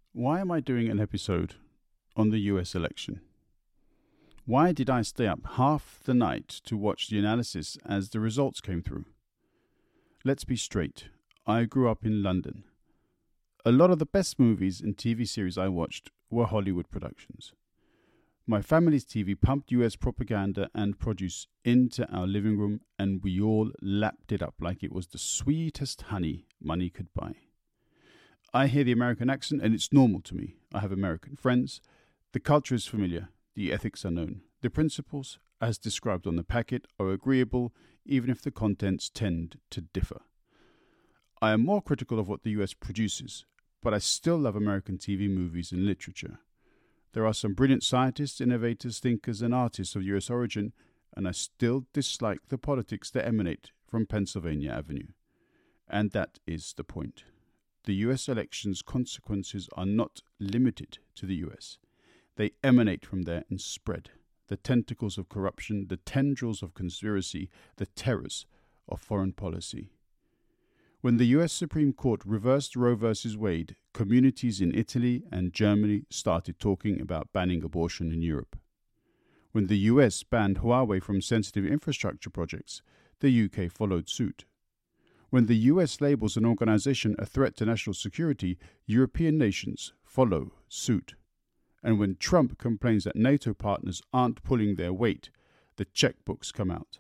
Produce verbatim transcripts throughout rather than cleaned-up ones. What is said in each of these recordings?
Why am I doing an episode on the U S election? Why did I stay up half the night to watch the analysis as the results came through? Let's be straight. I grew up in London. A lot of the best movies and T V series I watched were Hollywood productions. My family's T V pumped U S propaganda and produce into our living room, and we all lapped it up like it was the sweetest honey money could buy. I hear the American accent and it's normal to me. I have American friends. The culture is familiar. The ethics are known. The principles, as described on the packet, are agreeable, even if the contents tend to differ. I am more critical of what the U S produces, but I still love American T V, movies and literature. There are some brilliant scientists, innovators, thinkers and artists of U S origin, and I still dislike the politics that emanate from Pennsylvania Avenue. And that is the point. The U S election's consequences are not limited to the U S. They emanate from there and spread. The tentacles of corruption, the tendrils of conspiracy, the terrors of foreign policy. When the U S Supreme Court reversed Roe versus Wade, communities in Italy and Germany started talking about banning abortion in Europe. When the U S banned Huawei from sensitive infrastructure projects, the U K followed suit. When the U S labels an organization a threat to national security, European nations follow suit. And when Trump complains that NATO partners aren't pulling their weight, the checkbooks come out.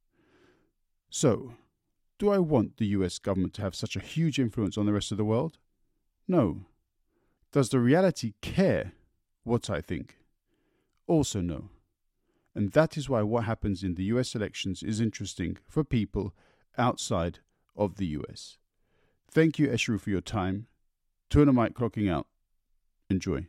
So, do I want the U S government to have such a huge influence on the rest of the world? No. Does the reality care what I think? Also no. And that is why what happens in the U S elections is interesting for people outside of the U S. Thank you, Esheru, for your time. Turn the mic clocking out. Enjoy.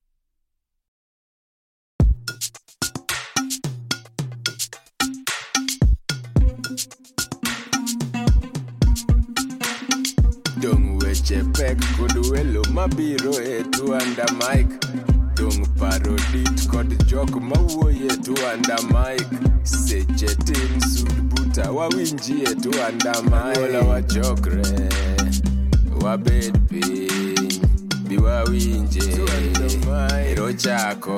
Dung weche pek kod welo mabiro e tu under mic. Dung parodit kod jok mawuoye tu under mic. Seche tin sud buta wawinji e tu under mic. Ola wachokre wabed piny bi wawinje ero chako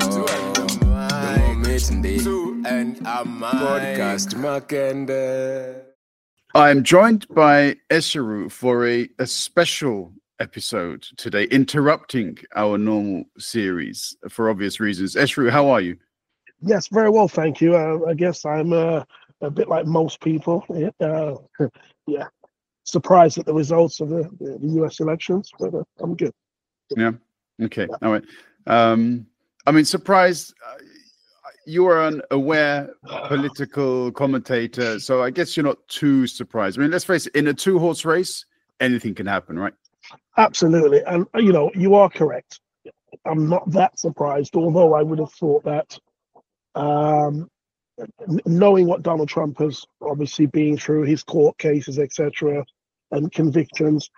dungo mit ndi and a mic podcast makende. I am joined by Esheru for a, a special episode today, interrupting our normal series for obvious reasons. Esheru, how are you? Yes, very well, thank you. Uh, I guess I'm uh, a bit like most people. Uh, yeah, surprised at the results of the, the, the U S elections, but uh, I'm good. Yeah. Okay. All right. Um, I mean, surprised. Uh, You are an aware political commentator, so I guess you're not too surprised. I mean, let's face it, in a two-horse race, anything can happen, right? Absolutely. And, you know, you are correct. I'm not that surprised, although I would have thought that um, knowing what Donald Trump has obviously been through, his court cases, et cetera, and convictions,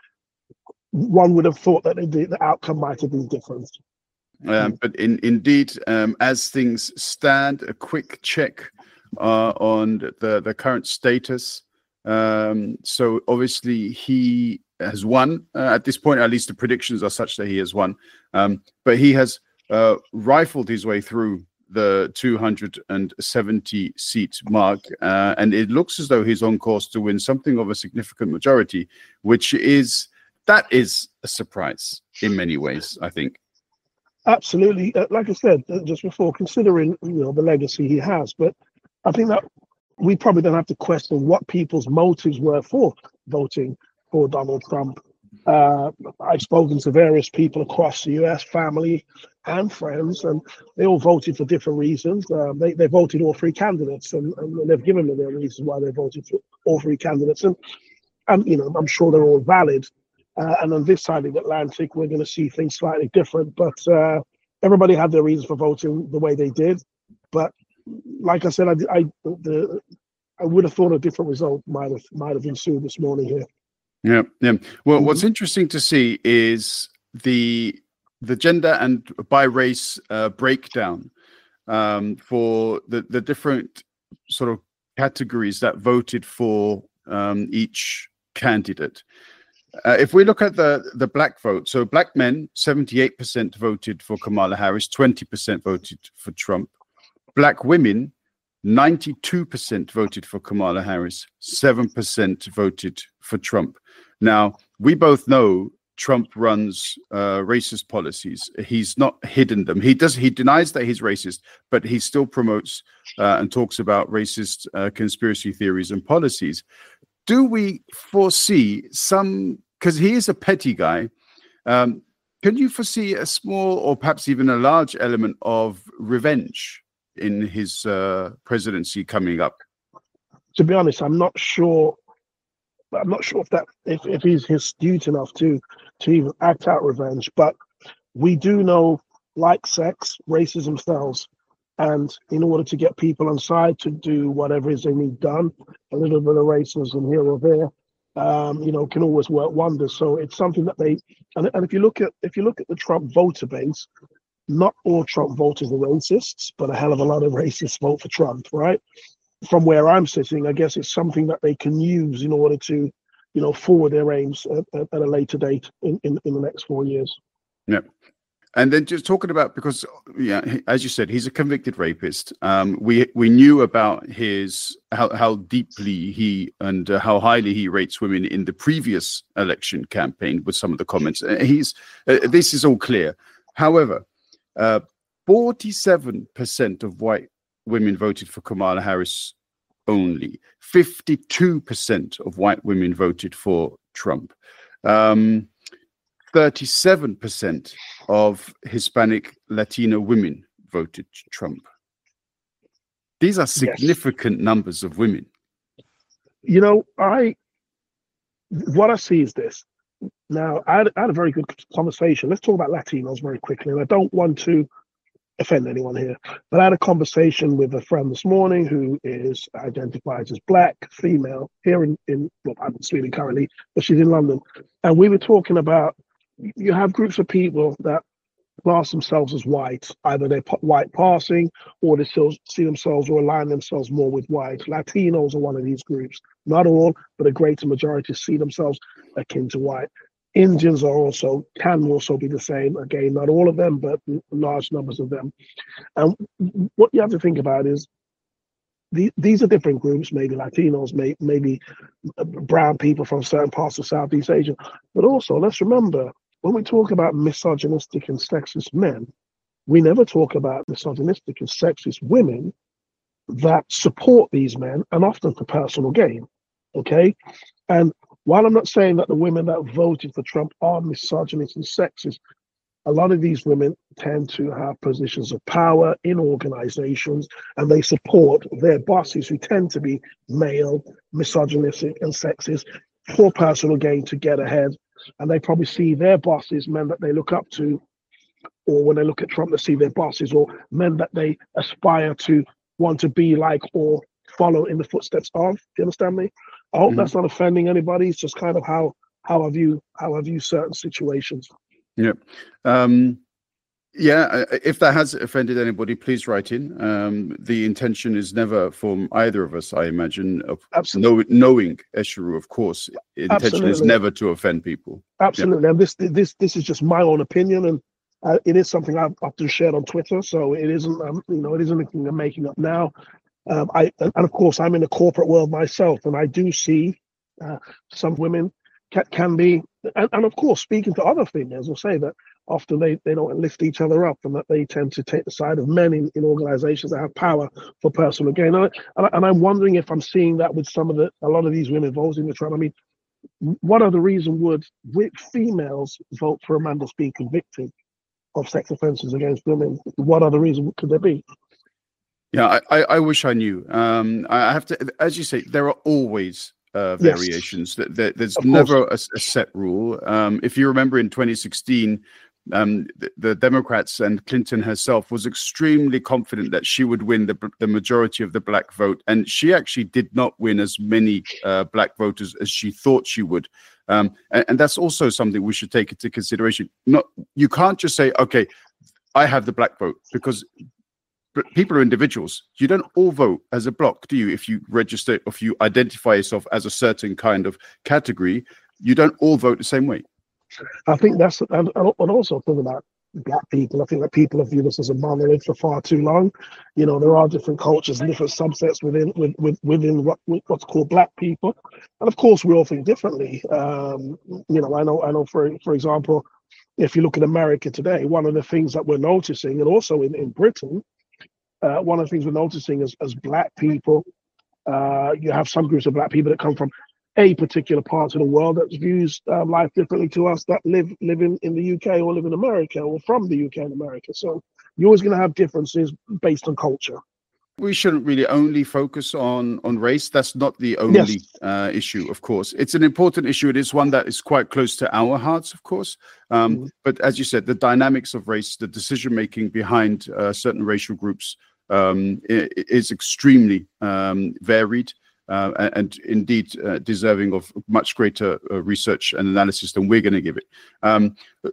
one would have thought that the, the outcome might have been different. Um, but in, indeed, um, as things stand, a quick check uh, on the, the current status. Um, so obviously he has won uh, at this point. At least the predictions are such that he has won. Um, but he has uh, rifled his way through the two hundred seventy seat mark, uh, and it looks as though he's on course to win something of a significant majority, which is that is a surprise in many ways, I think. Absolutely. Uh, like I said uh, just before, considering you know the legacy he has, but I think that we probably don't have to question what people's motives were for voting for Donald Trump. Uh, I've spoken to various people across the U S, family and friends, and they all voted for different reasons. Uh, they, they voted all three candidates, and, and they've given me their reasons why they voted for all three candidates. And, and you know, I'm sure they're all valid. Uh, and on this side of the Atlantic, we're going to see things slightly different. But uh, everybody had their reasons for voting the way they did. But like I said, I, I, the, I would have thought a different result might have might have ensued this morning here. Yeah, yeah. Well, what's interesting to see is the the gender and by race uh, breakdown um, for the the different sort of categories that voted for um, each candidate. Uh, if we look at the, the black vote, so black men, seventy-eight percent voted for Kamala Harris, twenty percent voted for Trump. Black women, ninety-two percent voted for Kamala Harris, seven percent voted for Trump. Now, we both know Trump runs uh, racist policies. He's not hidden them. He does. He denies that he's racist, but he still promotes uh, and talks about racist uh, conspiracy theories and policies. Do we foresee some, because he is a petty guy, um, can you foresee a small or perhaps even a large element of revenge in his uh, presidency coming up? To be honest, I'm not sure. I'm not sure if that if, if he's astute enough to to even act out revenge. But we do know, like sex, racism sells. And in order to get people on side to do whatever it is they need done, a little bit of racism here or there, um, you know, can always work wonders. So it's something that they, and, and if you look at if you look at the Trump voter base, not all Trump voters are racists, but a hell of a lot of racists vote for Trump, right? From where I'm sitting, I guess it's something that they can use in order to, you know, forward their aims at, at, at a later date in, in, in the next four years. Yeah. And then just talking about, because, yeah, as you said, he's a convicted rapist. Um, we we knew about his how, how deeply he and uh, how highly he rates women in the previous election campaign with some of the comments. Uh, he's uh, this is all clear. However, uh, forty-seven percent of white women voted for Kamala Harris only. fifty-two percent of white women voted for Trump. Um, thirty-seven percent of Hispanic Latino women voted Trump. These are significant yes. numbers of women. You know, I what I see is this. Now, I had, I had a very good conversation. Let's talk about Latinos very quickly. And I don't want to offend anyone here, but I had a conversation with a friend this morning who is identified as black, female, here in, in well, I'm in Sweden currently, but she's in London. And we were talking about, you have groups of people that class themselves as white, either they're white passing or they still see themselves or align themselves more with white. Latinos are one of these groups. Not all, but a greater majority see themselves akin to white. Indians are also, can also be the same. Again, not all of them, but large numbers of them. And what you have to think about is the, these are different groups, maybe Latinos, may, maybe brown people from certain parts of Southeast Asia. But also, let's remember, when we talk about misogynistic and sexist men, we never talk about misogynistic and sexist women that support these men, and often for personal gain, okay? And while I'm not saying that the women that voted for Trump are misogynist and sexist, a lot of these women tend to have positions of power in organizations, and they support their bosses who tend to be male, misogynistic and sexist for personal gain to get ahead. And they probably see their bosses, men that they look up to, or when they look at Trump, they see their bosses or men that they aspire to want to be like or follow in the footsteps of. Do you understand me? I hope mm-hmm. that's not offending anybody. It's just kind of how how I view how I view certain situations. Yeah. Um, yeah, if that has offended anybody, please write in. Um, the intention is never from either of us, I imagine, of know, knowing Esheru, of course. The intention Absolutely. Is never to offend people. Absolutely. Yeah. And this this this is just my own opinion, and uh, it is something I've often shared on Twitter. So it isn't, um, you know, it isn't anything I'm making up now. Um, I and of course I'm in the corporate world myself, and I do see uh, some women can, can be, and, and of course speaking to other females will say that often they, they don't lift each other up, and that they tend to take the side of men in, in organizations that have power for personal gain. And, I, and I'm wondering if I'm seeing that with some of the, a lot of these women voting for Trump. I mean, what other reason would females vote for a man that's being convicted of sex offenses against women? What other reason could there be? Yeah, I, I wish I knew. Um, I have to, as you say, there are always uh, variations. Yes. There, there's of never a, a set rule. Um, if you remember in twenty sixteen, um, the, the Democrats and Clinton herself was extremely confident that she would win the, the majority of the black vote. And she actually did not win as many uh, black voters as she thought she would. Um, and, and that's also something we should take into consideration. Not, you can't just say, okay, I have the black vote, because people are individuals. You don't all vote as a block, do you? If you register, if you identify yourself as a certain kind of category, you don't all vote the same way. I think that's, and, and also think about black people. I think that people have viewed us as a monolith for far too long. You know, there are different cultures and different subsets within with, with, within what, what's called black people, and of course we all think differently. Um, you know, I know, I know. For for example, if you look at America today, one of the things that we're noticing, and also in in Britain, uh, one of the things we're noticing is as black people, uh, you have some groups of black people that come from a particular part of the world that views uh, life differently to us that live live in, in the U K or live in America or from the U K and America. So you're always going to have differences based on culture. We shouldn't really only focus on on race. That's not the only Yes. uh, issue, of course. It's an important issue. It is one that is quite close to our hearts, of course. Um, Mhm. But as you said, the dynamics of race, the decision making behind uh, certain racial groups um, i- is extremely um, varied. Uh, and, and indeed uh, deserving of much greater uh, research and analysis than we're going to give it. Um,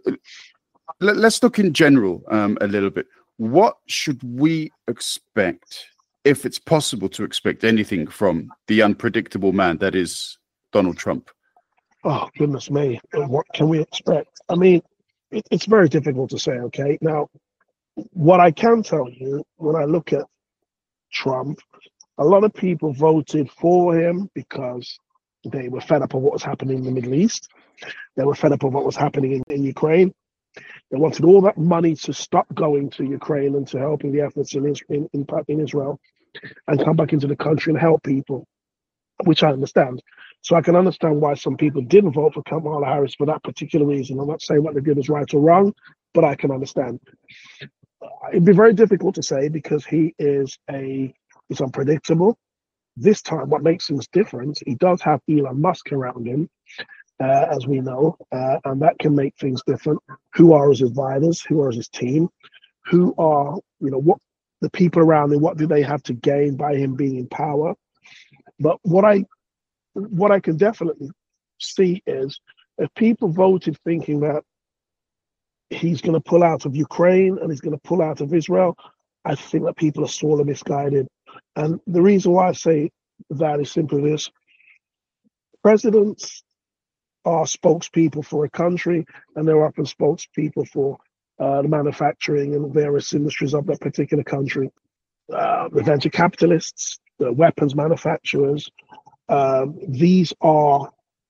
let, let's look in general um, a little bit. What should we expect, if it's possible to expect anything from the unpredictable man that is Donald Trump? Oh, goodness me. What can we expect? I mean, it, it's very difficult to say, okay? Now, what I can tell you, when I look at Trump, a lot of people voted for him because they were fed up of what was happening in the Middle East. They were fed up of what was happening in, in Ukraine. They wanted all that money to stop going to Ukraine and to helping the efforts in, Is- in, in, in Israel and come back into the country and help people, which I understand. So I can understand why some people didn't vote for Kamala Harris for that particular reason. I'm not saying what they did is right or wrong, but I can understand. It'd be very difficult to say because he is a He's unpredictable. This time, what makes things different, he does have Elon Musk around him, uh, as we know, uh, and that can make things different. Who are his advisors? Who are his team? Who are, you know, what the people around him? What do they have to gain by him being in power? But what I, what I can definitely see is if people voted thinking that he's going to pull out of Ukraine and he's going to pull out of Israel, I think that people are sorely misguided. And the reason why I say that is simply this. Presidents are spokespeople for a country, and they're often spokespeople for uh, the manufacturing and various industries of that particular country. Uh, the venture capitalists, the weapons manufacturers, um, these are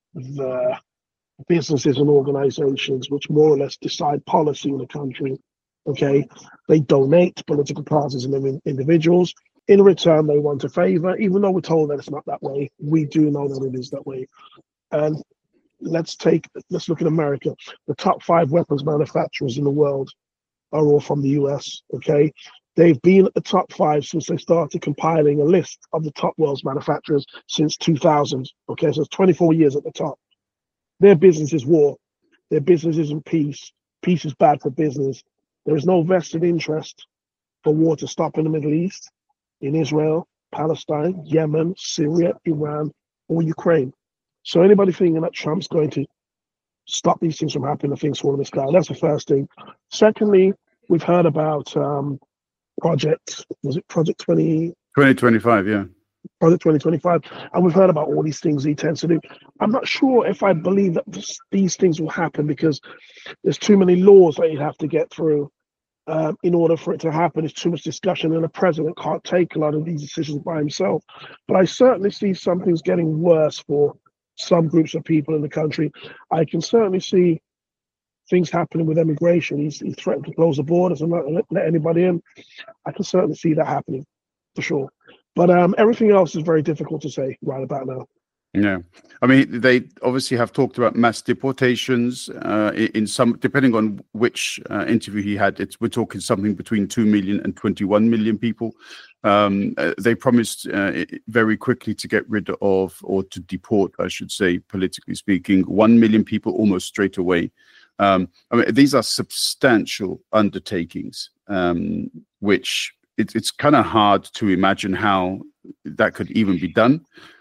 the businesses and organizations which more or less decide policy in the country. Okay, they donate to political parties and in- individuals. In return, they want a favor, even though we're told that it's not that way. We do know that it is that way. And let's take, let's look at America. The top five weapons manufacturers in the world are all from the U S. Okay, they've been at the top five since they started compiling a list of the top world's manufacturers since two thousand. Okay, so it's twenty-four years at the top. Their business is war. Their business isn't peace. Peace is bad for business. There is no vested interest for war to stop in the Middle East, in Israel, Palestine, Yemen, Syria, Iran, or Ukraine. So anybody thinking that Trump's going to stop these things from happening, I think is swallowing the sky. That's the first thing. Secondly, we've heard about um, Project, was it Project twenty? twenty twenty-five, yeah. Project twenty twenty-five, and we've heard about all these things he tends to do. I'm not sure if I believe that this, these things will happen because there's too many laws that you have to get through um, in order for it to happen. There's too much discussion, and the president can't take a lot of these decisions by himself. But I certainly see some things getting worse for some groups of people in the country. I can certainly see things happening with immigration. He's, he's threatened to close the borders and not let, let anybody in. I can certainly see that happening for sure. But um, everything else is very difficult to say right about now. Yeah, I mean, they obviously have talked about mass deportations uh, in some, depending on which uh, interview he had. It's we're talking something between two million and twenty-one million people. Um, uh, they promised uh, very quickly to get rid of, or to deport, I should say, politically speaking, one million people almost straight away. Um, I mean, these are substantial undertakings, um, which it, it's kind of hard to imagine how that could even be done.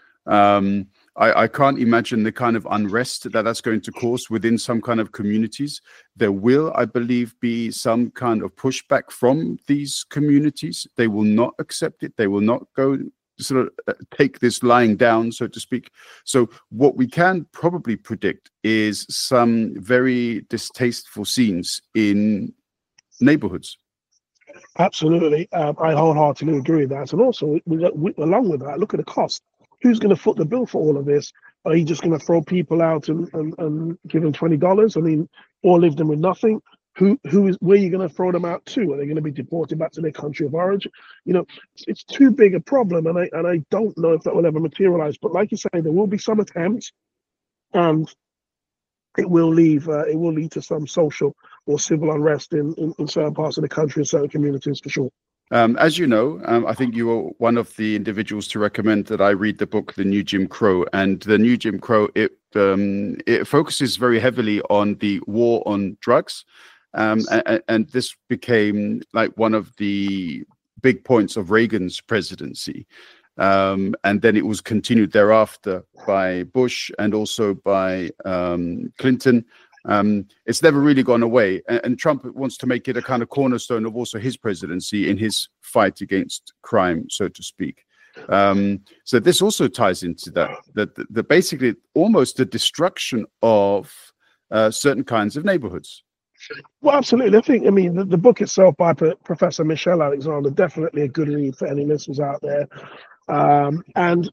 Um, I, I can't imagine the kind of unrest that that's going to cause within some kind of communities. There will, I believe, be some kind of pushback from these communities. They will not accept it. They will not go sort of uh, take this lying down, so to speak. So what we can probably predict is some very distasteful scenes in neighborhoods. Absolutely. Um, I wholeheartedly agree with that. And also, we, we, along with that, look at the cost. Who's going to foot the bill for all of this? Are you just going to throw people out and, and, and give them twenty dollars? I mean, or leave them with nothing? Who who is where are you going to throw them out to? Are they going to be deported back to their country of origin? You know, it's, it's too big a problem, and I and I don't know if that will ever materialize. But like you say, there will be some attempts, and it will leave uh, it will lead to some social or civil unrest in, in, in certain parts of the country, in certain communities, for sure. Um, as you know, um, I think you were one of the individuals to recommend that I read the book, The New Jim Crow. And The New Jim Crow, it um, it focuses very heavily on the war on drugs. Um, and, and this became like one of the big points of Reagan's presidency. Um, and then it was continued thereafter by Bush and also by um, Clinton. Um, it's never really gone away. And, and Trump wants to make it a kind of cornerstone of also his presidency in his fight against crime, so to speak. Um, so this also ties into that, that, that, that basically almost the destruction of uh, certain kinds of neighborhoods. Well, absolutely. I think, I mean, the, the book itself by P- Professor Michelle Alexander, definitely a good read for any listeners out there. Um, and,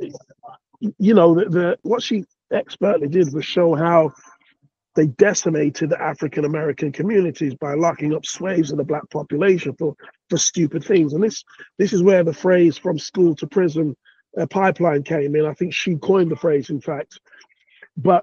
you know, the, the what she expertly did was show how they decimated the African American communities by locking up slaves in the black population for, for stupid things. And this this is where the phrase "from school to prison" uh, pipeline came in. I think she coined the phrase, in fact. But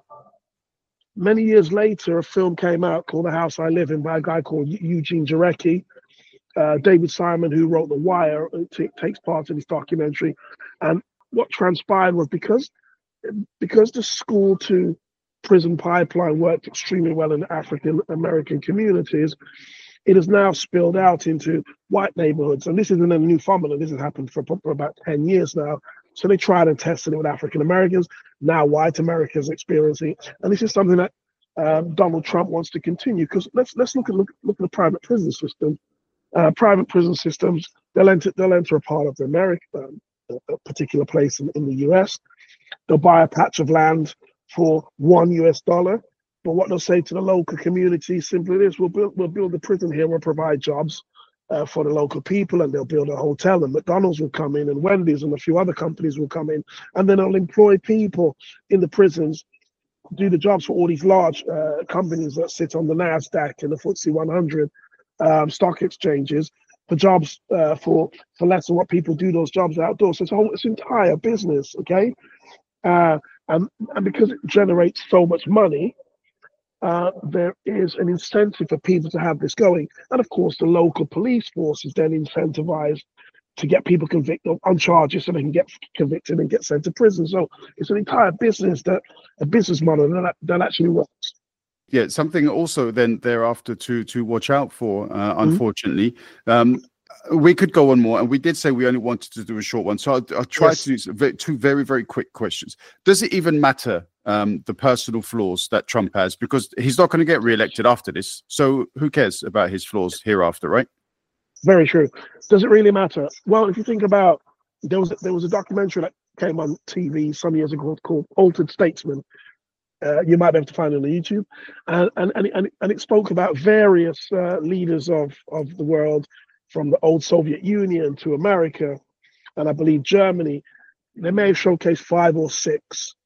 many years later, a film came out called The House I Live In by a guy called Eugene Jarecki. Uh, David Simon, who wrote The Wire, t- takes part in this documentary. And what transpired was because because the school to prison pipeline worked extremely well in African American communities, it has now spilled out into white neighborhoods. And this isn't a new phenomenon. This has happened for, for about ten years now. So they tried and tested it with African Americans. Now white Americans experiencing it. And this is something that um, Donald Trump wants to continue. Because let's let's look at look, look at the private prison system. Uh, private prison systems, they'll enter they'll enter a part of the America, um, a particular place in, in the U S. They'll buy a patch of land for one U S dollar. But what they'll say to the local community simply is, we'll build we'll build a prison here, we'll provide jobs uh, for the local people, and they'll build a hotel, and McDonald's will come in, and Wendy's and a few other companies will come in, and then they'll employ people in the prisons, do the jobs for all these large uh, companies that sit on the NASDAQ and the F T S E one hundred um, stock exchanges for jobs uh, for for less than what people do those jobs outdoors. So it's a whole it's entire business, okay? Uh, and, and because it generates so much money, uh, there is an incentive for people to have this going. And of course, the local police force is then incentivized to get people convicted on charges so they can get convicted and get sent to prison. So it's an entire business, that a business model that, that actually works. Yeah, something also then thereafter to to watch out for, uh, unfortunately. Mm-hmm. Um, we could go on more, and we did say we only wanted to do a short one. So I'll, I'll try yes. to do two very, very quick questions. Does it even matter, um, the personal flaws that Trump has? Because he's not going to get reelected after this. So who cares about his flaws hereafter, right? Very true. Does it really matter? Well, if you think about, there was, there was a documentary that came on T V some years ago called Altered Statesman. Uh, you might be able to find it on YouTube. And, and, and, and, and it spoke about various uh, leaders of, of the world, from the old Soviet Union to America, and I believe Germany. They may have showcased five or six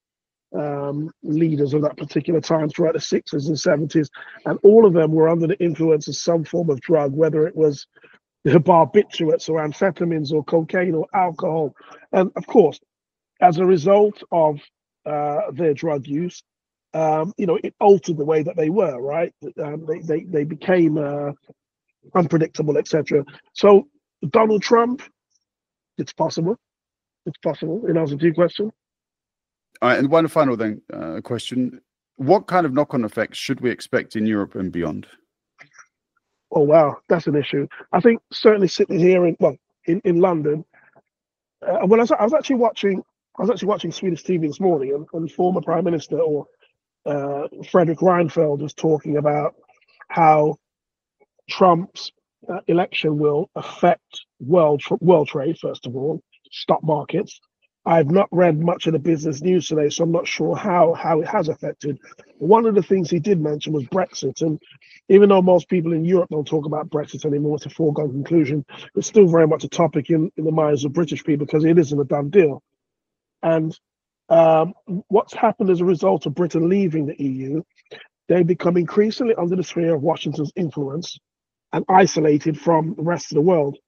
um, leaders of that particular time throughout the sixties and seventies, and all of them were under the influence of some form of drug, whether it was barbiturates or amphetamines or cocaine or alcohol. And of course, as a result of uh, their drug use, um, you know, it altered the way that they were, right? Um, they, they, they became uh, unpredictable, et cetera. So Donald Trump, it's possible. It's possible. In answer to your question. All right, and one final then uh, question: what kind of knock-on effects should we expect in Europe and beyond? Oh wow, that's an issue. I think certainly sitting here in well in in London. Uh, well, I was, I was actually watching. I was actually watching Swedish T V this morning, and, and former Prime Minister or uh, Fredrik Reinfeldt was talking about how Trump's uh, election will affect world world trade, first of all, stock markets. I've not read much of the business news today, so I'm not sure how, how it has affected. One of the things he did mention was Brexit. And even though most people in Europe don't talk about Brexit anymore, it's a foregone conclusion, it's still very much a topic in, in the minds of British people because it isn't a done deal. And um, what's happened as a result of Britain leaving the E U, they become increasingly under the sphere of Washington's influence and isolated from the rest of the world.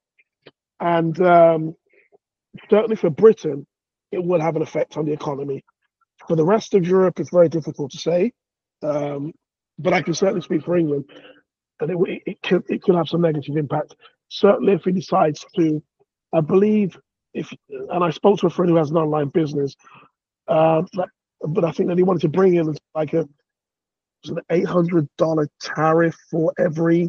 And um, certainly for Britain, it will have an effect on the economy. For the rest of Europe, it's very difficult to say, um, but I can certainly speak for England, and it, it, could, it could have some negative impact. Certainly if he decides to, I believe, if and I spoke to a friend who has an online business, uh, but, but I think that he wanted to bring in like a an eight hundred dollars tariff for every,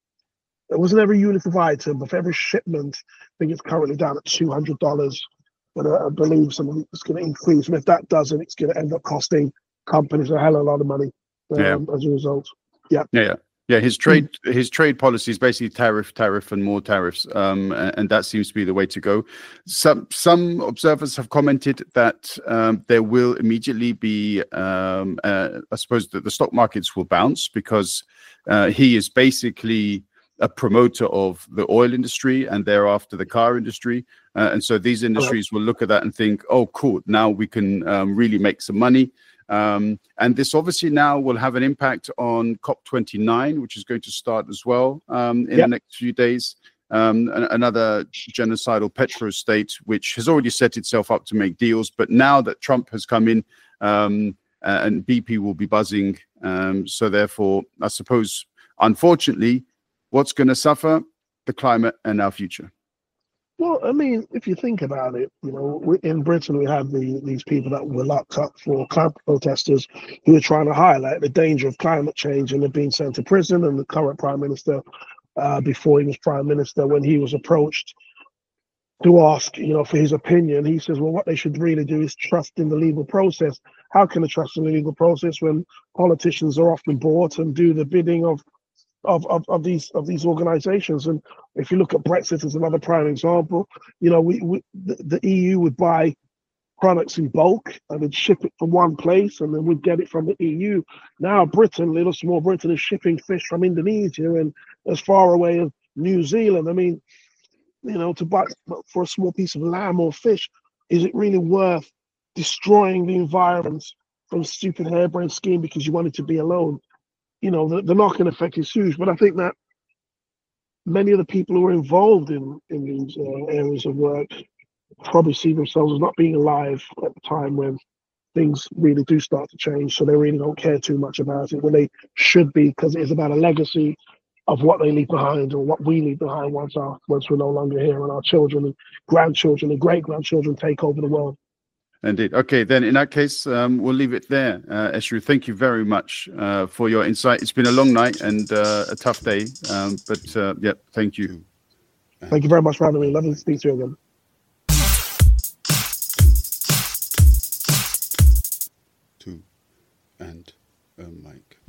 it wasn't every unit of item, but for every shipment. I think it's currently down at two hundred dollars. But I believe something is going to increase. And if that doesn't, it's going to end up costing companies a hell of a lot of money um, yeah. as a result. Yeah. Yeah. Yeah. Yeah. His trade, mm. his trade policy is basically tariff, tariff, and more tariffs. Um, and, and that seems to be the way to go. Some some observers have commented that um, there will immediately be, um, uh, I suppose, that the stock markets will bounce because uh, he is basically a promoter of the oil industry and thereafter the car industry. Uh, and so these industries will look at that and think, oh, cool, now we can um, really make some money. Um, and this obviously now will have an impact on COP twenty-nine, which is going to start as well um, in yep. the next few days. Um, another genocidal petro state, which has already set itself up to make deals. But now that Trump has come in um, uh, and B P will be buzzing. Um, so therefore, I suppose, unfortunately, what's going to suffer? The climate and our future. Well, I mean, if you think about it, you know, we, in Britain, we had the, these people that were locked up for climate protesters who were trying to highlight the danger of climate change, and they're being sent to prison. And the current prime minister, uh, before he was prime minister, when he was approached to ask, you know, for his opinion, he says, well, what they should really do is trust in the legal process. How can they trust in the legal process when politicians are often bought and do the bidding of Of, of of these of these organizations? And if you look at Brexit as another prime example, you know, we, we the, the E U would buy products in bulk and then ship it from one place, and then we'd get it from the E U. Now Britain, little small Britain, is shipping fish from Indonesia and as far away as New Zealand. I mean, you know, to buy for a small piece of lamb or fish, is it really worth destroying the environment from a stupid harebrained scheme because you want it to be alone? You know, the, the knock-on effect is huge, but I think that many of the people who are involved in, in these uh, areas of work probably see themselves as not being alive at the time when things really do start to change. So they really don't care too much about it when they should be, because it is about a legacy of what they leave behind or what we leave behind once our once we're no longer here and our children and grandchildren and great-grandchildren take over the world. Indeed. Okay, then in that case, um, we'll leave it there. Uh, Esru, thank you very much uh, for your insight. It's been a long night and uh, a tough day, um, but uh, yeah, thank you. Thank you very much for having me. Lovely to speak to you again. Two and a mic.